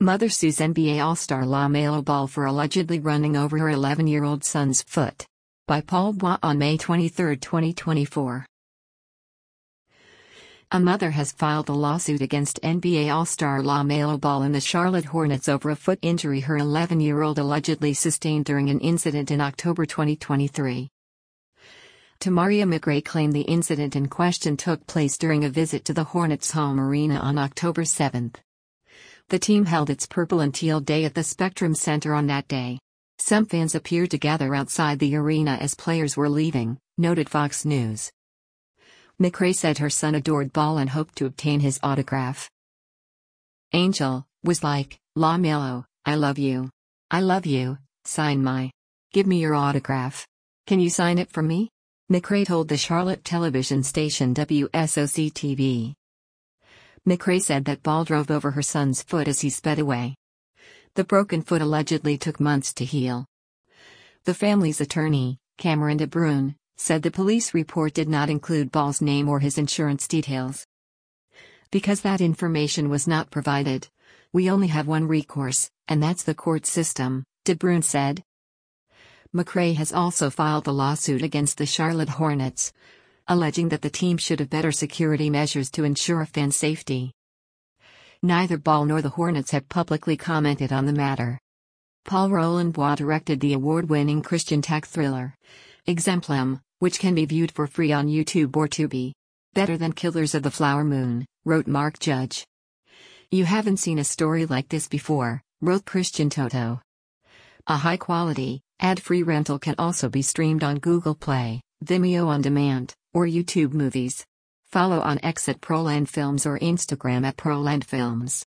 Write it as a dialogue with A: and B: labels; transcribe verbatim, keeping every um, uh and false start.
A: Mother sues N B A All-Star LaMelo Ball for allegedly running over her eleven-year-old son's foot. By Paul Bois on May twenty-third, twenty twenty-four. A mother has filed a lawsuit against N B A All-Star LaMelo Ball and the Charlotte Hornets over a foot injury her eleven-year-old allegedly sustained during an incident in October twenty twenty-three. Tamaria McRae claimed the incident in question took place during a visit to the Hornets' home arena on October seventh. The team held its Purple and Teal Day at the Spectrum Center on that day. Some fans appeared to gather outside the arena as players were leaving, noted Fox News. McRae said her son adored Ball and hoped to obtain his autograph. Angel was like, "LaMelo, I love you. I love you, sign my. Give me your autograph. Can you sign it for me?" McRae told the Charlotte television station W S O C T V. McRae said that Ball drove over her son's foot as he sped away. The broken foot allegedly took months to heal. The family's attorney, Cameron DeBruyne, said the police report did not include Ball's name or his insurance details. "Because that information was not provided, we only have one recourse, and that's the court system," DeBruyne said. McRae has also filed a lawsuit against the Charlotte Hornets, alleging that the team should have better security measures to ensure fan safety. Neither Ball nor the Hornets have publicly commented on the matter. Paul Roland Bois directed the award-winning Christian tech thriller, Exemplum, which can be viewed for free on YouTube or Tubi. "Better than Killers of the Flower Moon," wrote Mark Judge. "You haven't seen a story like this before," wrote Christian Toto. A high-quality, ad-free rental can also be streamed on Google Play, Vimeo On Demand, or YouTube Movies. Follow on X at Proland Films or Instagram at Proland Films.